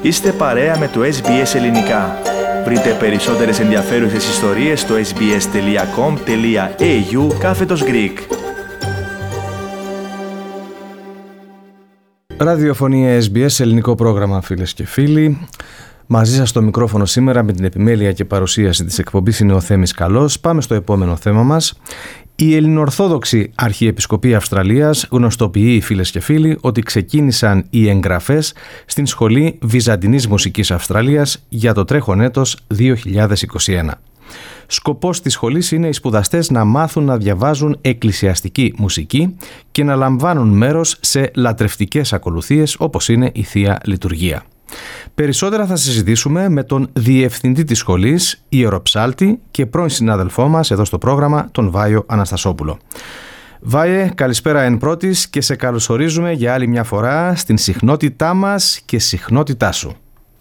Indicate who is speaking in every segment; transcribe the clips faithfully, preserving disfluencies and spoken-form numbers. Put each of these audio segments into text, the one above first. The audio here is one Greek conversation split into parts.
Speaker 1: Είστε παρέα με το ες μπι ες Ελληνικά. Βρείτε περισσότερες ενδιαφέρουσες ιστορίες στο sbs.com.au κάθετος Greek.
Speaker 2: Ραδιοφωνία ες μπι ες, ελληνικό πρόγραμμα, φίλες και φίλοι. Μαζί σας στο μικρόφωνο σήμερα με την επιμέλεια και παρουσίαση της εκπομπής είναι ο Θέμης Καλός. Πάμε στο επόμενο θέμα μας. Η Ελληνοορθόδοξη Αρχιεπισκοπή Αυστραλίας γνωστοποιεί, φίλες και φίλοι, ότι ξεκίνησαν οι εγγραφές στην Σχολή Βυζαντινής Μουσικής Αυστραλίας για το τρέχον έτος δύο χιλιάδες είκοσι ένα. Σκοπός της σχολής είναι οι σπουδαστές να μάθουν να διαβάζουν εκκλησιαστική μουσική και να λαμβάνουν μέρος σε λατρευτικές ακολουθίες όπως είναι η Θεία Λειτουργία. Περισσότερα θα συζητήσουμε με τον διευθυντή της σχολής, ιεροψάλτη και πρώην συνάδελφό μας εδώ στο πρόγραμμα, τον Βάιο Αναστασόπουλο. Βάιε, καλησπέρα εν πρώτης και σε καλωσορίζουμε για άλλη μια φορά στην συχνότητά μας και συχνότητά σου.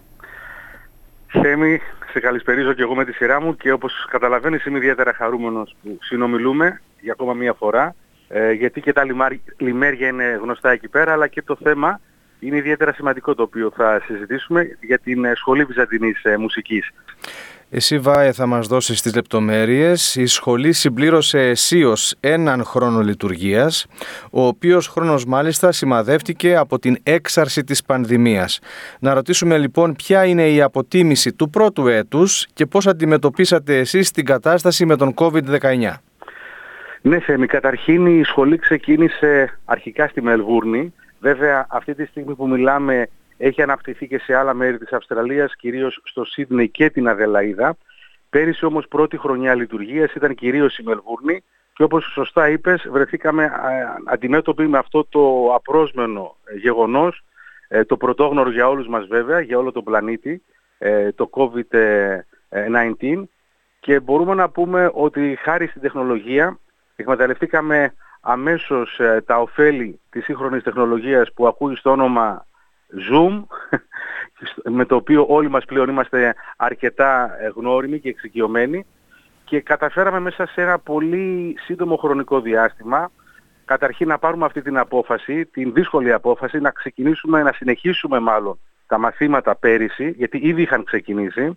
Speaker 3: Θέμη, σε καλησπερίζω και εγώ με τη σειρά μου και όπως καταλαβαίνεις είμαι ιδιαίτερα χαρούμενος που συνομιλούμε για ακόμα μια φορά, ε, γιατί και τα λιμέρια είναι γνωστά εκεί πέρα, αλλά και το θέμα είναι ιδιαίτερα σημαντικό το οποίο θα συζητήσουμε για την Σχολή Βυζαντινής Μουσικής.
Speaker 2: Εσύ, Βάε, θα μας δώσεις τις λεπτομέρειες. Η σχολή συμπλήρωσε αισίως έναν χρόνο λειτουργίας, ο οποίος χρόνος μάλιστα σημαδεύτηκε από την έξαρση της πανδημίας. Να ρωτήσουμε λοιπόν ποια είναι η αποτίμηση του πρώτου έτους και πώς αντιμετωπίσατε εσείς την κατάσταση με τον κόβιντ δεκαεννιά.
Speaker 3: Ναι, Θέμη, καταρχήν η σχολή ξεκίνησε αρχικά στη Μελβούρνη. Βέβαια, αυτή τη στιγμή που μιλάμε έχει αναπτυχθεί και σε άλλα μέρη της Αυστραλίας, κυρίως στο Σίδνεϊ και την Αδελαΐδα. Πέρυσι όμως πρώτη χρονιά λειτουργίας ήταν κυρίως η Μελβούρνη και όπως σωστά είπες βρεθήκαμε αντιμέτωποι με αυτό το απρόσμενο γεγονός, το πρωτόγνωρο για όλους μας βέβαια, για όλο τον πλανήτη, το κόβιντ δεκαεννιά, και μπορούμε να πούμε ότι χάρη στην τεχνολογία εκμεταλλευτήκαμε αμέσως ε, τα ωφέλη της σύγχρονης τεχνολογίας που ακούει στο όνομα Zoom, με το οποίο όλοι μας πλέον είμαστε αρκετά γνώριμοι και εξοικειωμένοι, και καταφέραμε μέσα σε ένα πολύ σύντομο χρονικό διάστημα καταρχήν να πάρουμε αυτή την απόφαση, την δύσκολη απόφαση, να ξεκινήσουμε, να συνεχίσουμε μάλλον τα μαθήματα πέρυσι, γιατί ήδη είχαν ξεκινήσει,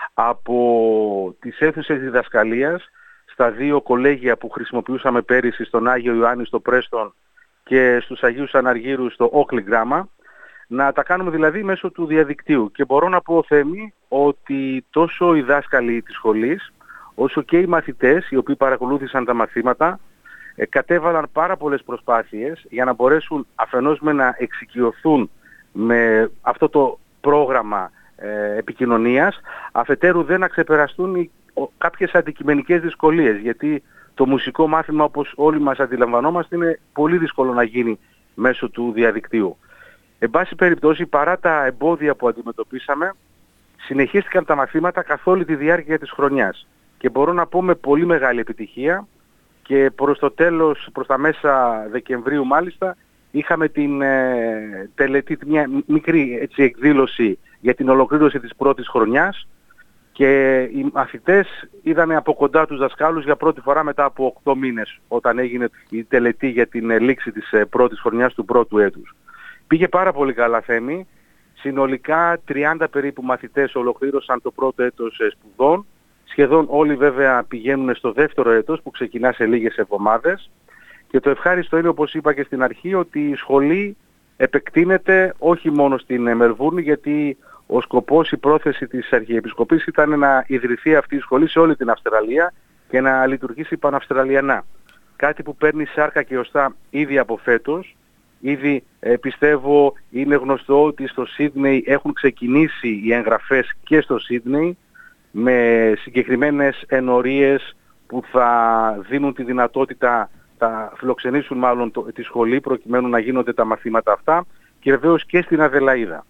Speaker 3: από τις αίθουσες διδασκαλίας στα δύο κολέγια που χρησιμοποιούσαμε πέρυσι, στον Άγιο Ιωάννη στο Πρέστον και στους Αγίους Αναργύρους στο Όκλι Γκράμα, να τα κάνουμε δηλαδή μέσω του διαδικτύου. Και μπορώ να πω, Θέμη, ότι τόσο οι δάσκαλοι της σχολής, όσο και οι μαθητές οι οποίοι παρακολούθησαν τα μαθήματα, ε, κατέβαλαν πάρα πολλές προσπάθειες για να μπορέσουν αφενός με να εξοικειωθούν με αυτό το πρόγραμμα ε, επικοινωνίας, αφετέρου δεν να ξεπεραστούν οι κάποιες αντικειμενικές δυσκολίες, γιατί το μουσικό μάθημα, όπως όλοι μας αντιλαμβανόμαστε, είναι πολύ δύσκολο να γίνει μέσω του διαδικτύου. Εν πάση περιπτώσει, παρά τα εμπόδια που αντιμετωπίσαμε, συνεχίστηκαν τα μαθήματα καθ' όλη τη διάρκεια της χρονιάς και μπορώ να πω με πολύ μεγάλη επιτυχία, και προς το τέλος, προς τα μέσα Δεκεμβρίου μάλιστα, είχαμε την ε, τελετή, μια μικρή έτσι, εκδήλωση για την ολοκλήρωση της πρώτης χρονιάς, και οι μαθητές είδανε από κοντά τους δασκάλους για πρώτη φορά μετά από οκτώ μήνες, όταν έγινε η τελετή για την λήξη της πρώτης χρονιάς του πρώτου έτους. Πήγε πάρα πολύ καλά, Θέμη. Συνολικά τριάντα περίπου μαθητές ολοκλήρωσαν το πρώτο έτος σπουδών. Σχεδόν όλοι βέβαια πηγαίνουν στο δεύτερο έτος που ξεκινά σε λίγες εβδομάδες. Και το ευχάριστο είναι, όπως είπα και στην αρχή, ότι η σχολή επεκτείνεται όχι μόνο στην Μελβούρνη, γιατί ο σκοπός, η πρόθεση της Αρχιεπισκοπής ήταν να ιδρυθεί αυτή η σχολή σε όλη την Αυστραλία και να λειτουργήσει παναυστραλιανά. Κάτι που παίρνει σάρκα και οστά ήδη από φέτος. Ήδη ε, πιστεύω είναι γνωστό ότι στο Σίδνεϊ έχουν ξεκινήσει οι εγγραφές και στο Σίδνεϊ με συγκεκριμένες ενορίες που θα δίνουν τη δυνατότητα, θα φιλοξενήσουν μάλλον το, τη σχολή προκειμένου να γίνονται τα μαθήματα αυτά, και βεβαίως και στην Αδελαΐδα.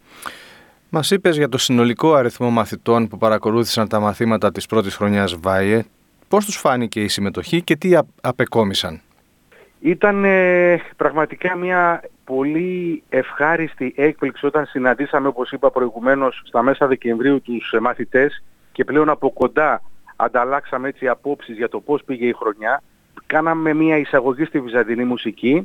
Speaker 2: Μας είπες για το συνολικό αριθμό μαθητών που παρακολούθησαν τα μαθήματα της πρώτης χρονιάς, Βάιε. Πώς τους φάνηκε η συμμετοχή και τι απεκόμισαν?
Speaker 3: Ήταν ε, πραγματικά μια πολύ ευχάριστη έκπληξη όταν συναντήσαμε, όπως είπα προηγουμένως, στα μέσα Δεκεμβρίου τους ε, μαθητές, και πλέον από κοντά ανταλλάξαμε έτσι απόψεις για το πώς πήγε η χρονιά. Κάναμε μια εισαγωγή στη βυζαντινή μουσική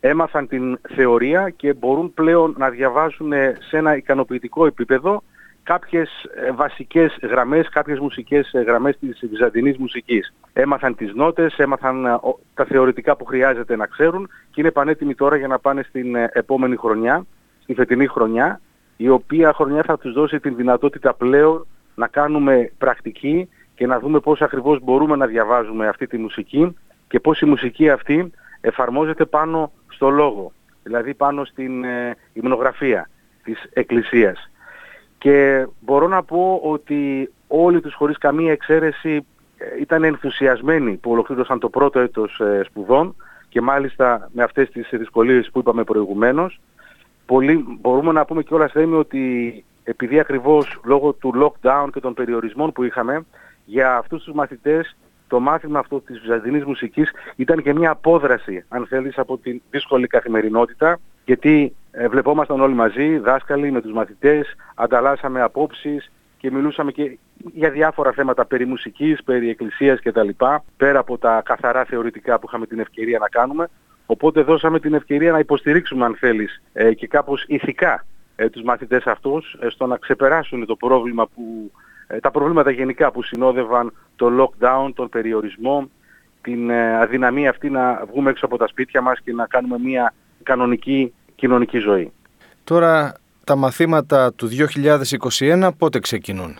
Speaker 3: έμαθαν την θεωρία και μπορούν πλέον να διαβάζουν σε ένα ικανοποιητικό επίπεδο κάποιες βασικές γραμμές, κάποιες μουσικές γραμμές της βυζαντινής μουσικής. Έμαθαν τις νότες, έμαθαν τα θεωρητικά που χρειάζεται να ξέρουν και είναι πανέτοιμοι τώρα για να πάνε στην επόμενη χρονιά, στη φετινή χρονιά, η οποία χρονιά θα τους δώσει την δυνατότητα πλέον να κάνουμε πρακτική και να δούμε πώς ακριβώς μπορούμε να διαβάζουμε αυτή τη μουσική και πώς η μουσική αυτή εφαρμόζεται πάνω στο λόγο, δηλαδή πάνω στην ε, υμνογραφία της Εκκλησίας. Και μπορώ να πω ότι όλοι τους χωρίς καμία εξαίρεση ήταν ενθουσιασμένοι που ολοκλήρωσαν το πρώτο έτος ε, σπουδών και μάλιστα με αυτές τις δυσκολίες που είπαμε προηγουμένως. Πολλοί, μπορούμε να πούμε κιόλας Θέμη ότι επειδή ακριβώς λόγω του lockdown και των περιορισμών που είχαμε, για αυτούς τους μαθητές το μάθημα αυτό της βυζαντινής μουσικής ήταν και μια απόδραση, αν θέλεις, από τη δύσκολη καθημερινότητα, γιατί ε, βλεπόμασταν όλοι μαζί, δάσκαλοι με τους μαθητές, ανταλλάσσαμε απόψεις και μιλούσαμε και για διάφορα θέματα περί μουσικής, περί εκκλησίας κτλ. Πέρα από τα καθαρά θεωρητικά που είχαμε την ευκαιρία να κάνουμε. Οπότε δώσαμε την ευκαιρία να υποστηρίξουμε, αν θέλεις, ε, και κάπως ηθικά ε, τους μαθητές αυτούς ε, στο να ξεπεράσουν το πρόβλημα που, ε, τα προβλήματα γενικά που συνόδευαν το lockdown, τον περιορισμό, την ε, αδυναμία αυτή να βγούμε έξω από τα σπίτια μας και να κάνουμε μια κανονική κοινωνική ζωή.
Speaker 2: Τώρα τα μαθήματα του δύο χιλιάδες είκοσι ένα πότε ξεκινούν?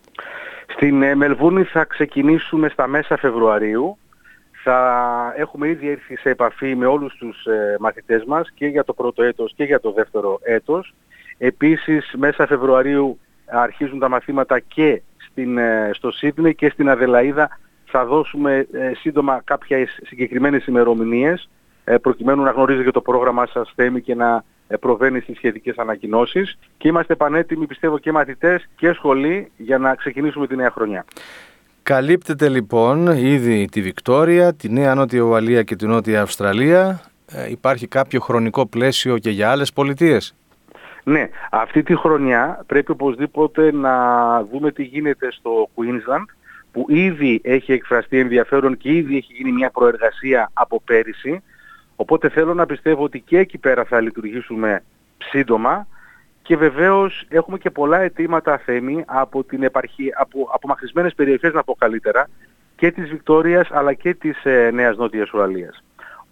Speaker 3: Στην ε, Μελβούρνη θα ξεκινήσουμε στα μέσα Φεβρουαρίου. Θα έχουμε ήδη έρθει σε επαφή με όλους τους ε, μαθητές μας και για το πρώτο έτος και για το δεύτερο έτος. Επίσης μέσα Φεβρουαρίου αρχίζουν τα μαθήματα και στην, ε, στο Σίδνεϊ και στην Αδελαΐδα. Θα δώσουμε ε, σύντομα κάποιες συγκεκριμένες ημερομηνίες ε, προκειμένου να γνωρίζει και το πρόγραμμά σας Θέμη και να ε, προβαίνει στις σχετικές ανακοινώσεις. Και είμαστε πανέτοιμοι, πιστεύω, και μαθητές και σχολή για να ξεκινήσουμε τη νέα χρονιά.
Speaker 2: Καλύπτεται λοιπόν ήδη τη Βικτόρια, τη Νέα Νότια Ουαλία και τη Νότια Αυστραλία. Ε, υπάρχει κάποιο χρονικό πλαίσιο και για άλλες πολιτείες?
Speaker 3: Ναι, αυτή τη χρονιά πρέπει οπωσδήποτε να δούμε τι γίνεται στο Queensland, που ήδη έχει εκφραστεί ενδιαφέρον και ήδη έχει γίνει μια προεργασία από πέρυσι. Οπότε θέλω να πιστεύω ότι και εκεί πέρα θα λειτουργήσουμε σύντομα. Και βεβαίως έχουμε και πολλά αιτήματα, Θέμη, από την επαρχία, από απομακρυσμένες περιοχές, να πω καλύτερα, και της Βικτόριας αλλά και της ε, Νέας Νότιας Ουαλίας.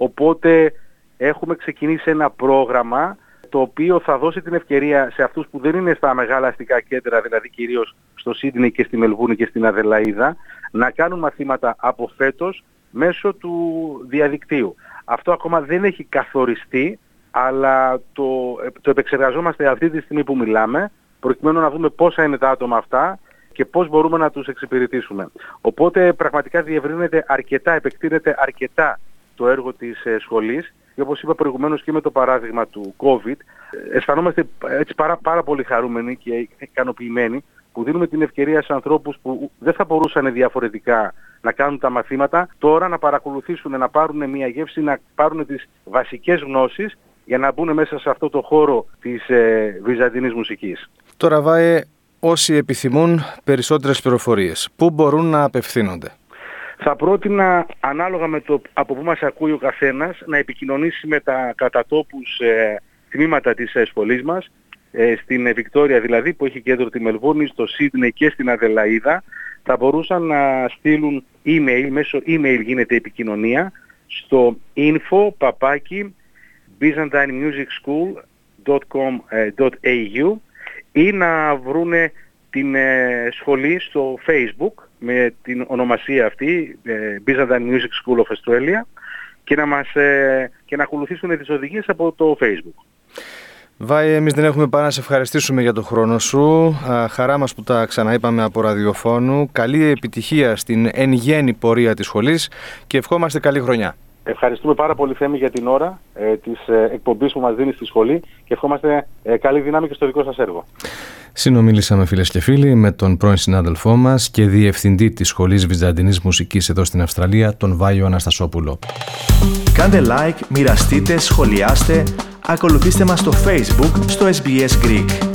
Speaker 3: Οπότε έχουμε ξεκινήσει ένα πρόγραμμα το οποίο θα δώσει την ευκαιρία σε αυτούς που δεν είναι στα μεγάλα αστικά κέντρα, δηλαδή κυρίως στο Σίδνεϊ και στη Μελβούρνη και στην Αδελαΐδα, να κάνουν μαθήματα από φέτος μέσω του διαδικτύου. Αυτό ακόμα δεν έχει καθοριστεί, αλλά το, το επεξεργαζόμαστε αυτή τη στιγμή που μιλάμε, προκειμένου να δούμε πόσα είναι τα άτομα αυτά και πώς μπορούμε να τους εξυπηρετήσουμε. Οπότε πραγματικά διευρύνεται αρκετά, επεκτείνεται αρκετά το έργο της ε, σχολής και όπως είπα προηγουμένως και με το παράδειγμα του COVID, αισθανόμαστε έτσι πάρα, πάρα πολύ χαρούμενοι και ικανοποιημένοι που δίνουμε την ευκαιρία σε ανθρώπους που δεν θα μπορούσαν διαφορετικά να κάνουν τα μαθήματα, τώρα να παρακολουθήσουν, να πάρουν μια γεύση, να πάρουν τις βασικές γνώσεις για να μπουν μέσα σε αυτό το χώρο της ε, βυζαντινής μουσικής.
Speaker 2: Τώρα, Βάε, όσοι επιθυμούν περισσότερες πληροφορίες, πού μπορούν να απευθύνονται?
Speaker 3: Θα πρότεινα, ανάλογα με το από πού μας ακούει ο καθένας, να επικοινωνήσει με τα κατατόπους ε, τμήματα της ε, σχολής μας, ε, στην Βικτόρια δηλαδή, που έχει κέντρο τη Μελβούρνη, στο Σίδνεϊ και στην Αδελαΐδα. Θα μπορούσαν να στείλουν email, μέσω email γίνεται επικοινωνία, στο info παπάκι byzantine music school dot com dot a u ή να βρούνε την ε, σχολή στο Facebook με την ονομασία αυτή, ε, Byzantine Music School of Australia, και να, μας, ε, και να ακολουθήσουν τις οδηγίες από το Facebook.
Speaker 2: Βάη, εμείς δεν έχουμε παρά να σε ευχαριστήσουμε για τον χρόνο σου. Α, χαρά μας που τα ξαναείπαμε από ραδιοφώνου. Καλή επιτυχία στην εν γέννη πορεία της σχολής και ευχόμαστε καλή χρονιά.
Speaker 3: Ευχαριστούμε πάρα πολύ, Θέμη, για την ώρα ε, της ε, εκπομπής που μας δίνει στη σχολή και ευχόμαστε ε, καλή δύναμη και στο δικό σας έργο.
Speaker 2: Συνομιλήσαμε, φίλες και φίλοι, με τον πρώην συνάδελφό μας και διευθυντή της Σχολής Βυζαντινής Μουσικής εδώ στην Αυστραλία, τον Βάιο Αναστασόπουλο.
Speaker 1: Κάντε like, μοιραστείτε, σχολιάστε, ακολουθήστε μας στο Facebook, στο ες μπι ες Greek.